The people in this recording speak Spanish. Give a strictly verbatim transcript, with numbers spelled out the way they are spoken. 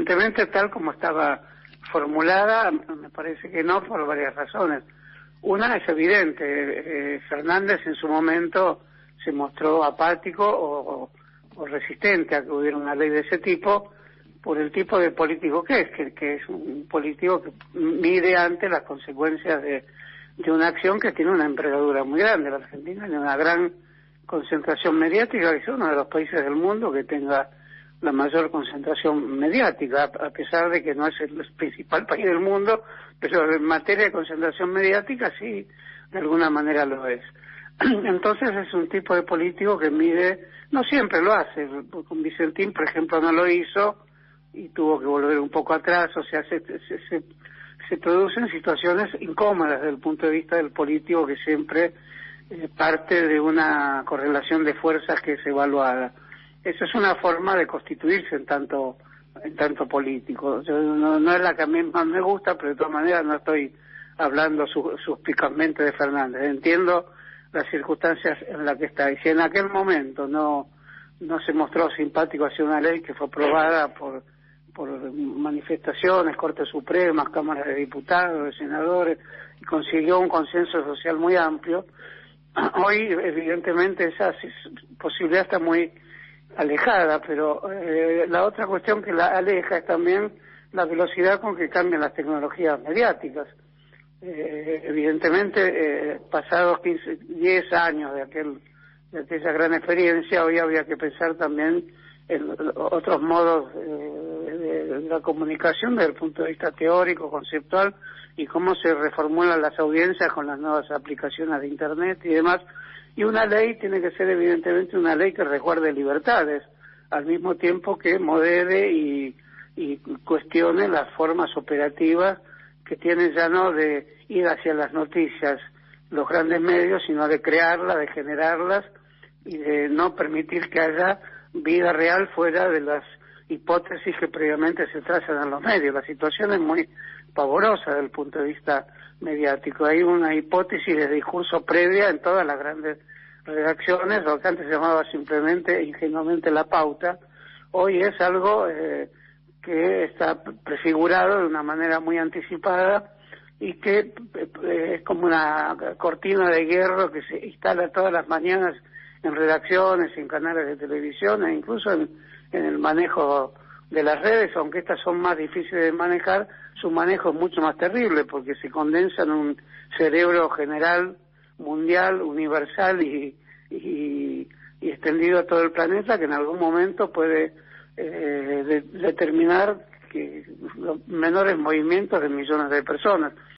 evidentemente, tal como estaba formulada, me parece que no, por varias razones. Una es evidente, eh, Fernández en su momento se mostró apático o, o resistente a que hubiera una ley de ese tipo, por el tipo de político que es, que, que es un político que mide ante las consecuencias de, de una acción que tiene una envergadura muy grande. La Argentina tiene una gran concentración mediática, que es uno de los países del mundo que tenga la mayor concentración mediática, a pesar de que no es el principal país del mundo, pero en materia de concentración mediática sí, de alguna manera lo es. Entonces es un tipo de político que mide, no siempre lo hace, con Vicentín, por ejemplo, no lo hizo y tuvo que volver un poco atrás, o sea, se, se, se, se producen situaciones incómodas desde el punto de vista del político que siempre eh, parte de una correlación de fuerzas que es evaluada. Eso es una forma de constituirse en tanto en tanto político. Yo, no, no es la que a mí más me gusta, pero de todas maneras no estoy hablando su, suspicazmente de Fernández. Entiendo las circunstancias en las que está. Y si en aquel momento no no se mostró simpático hacia una ley que fue aprobada por por manifestaciones, Cortes Supremas, Cámaras de Diputados, de Senadores, y consiguió un consenso social muy amplio, hoy evidentemente esa posibilidad está muy alejada, pero eh, la otra cuestión que la aleja es también la velocidad con que cambian las tecnologías mediáticas. Eh, evidentemente, eh, pasados quince, diez años de aquel de aquella gran experiencia, hoy habría que pensar también en otros modos eh, de, de la comunicación desde el punto de vista teórico, conceptual, y cómo se reformulan las audiencias con las nuevas aplicaciones de Internet y demás. Y una ley tiene que ser evidentemente una ley que resguarde libertades, al mismo tiempo que modere y, y cuestione las formas operativas que tienen ya no de ir hacia las noticias los grandes medios, sino de crearlas, de generarlas y de no permitir que haya vida real fuera de las hipótesis que previamente se trazan en los medios. La situación es muy pavorosa desde el punto de vista mediático. Hay una hipótesis de discurso previa en todas las grandes redacciones, lo que antes se llamaba simplemente ingenuamente la pauta, hoy es algo eh, que está prefigurado de una manera muy anticipada y que eh, es como una cortina de hierro que se instala todas las mañanas en redacciones, en canales de televisión e incluso en, en el manejo de las redes, aunque estas son más difíciles de manejar, su manejo es mucho más terrible porque se condensa en un cerebro general, mundial, universal y, y, y extendido a todo el planeta, que en algún momento puede eh, de, determinar que los menores movimientos de millones de personas.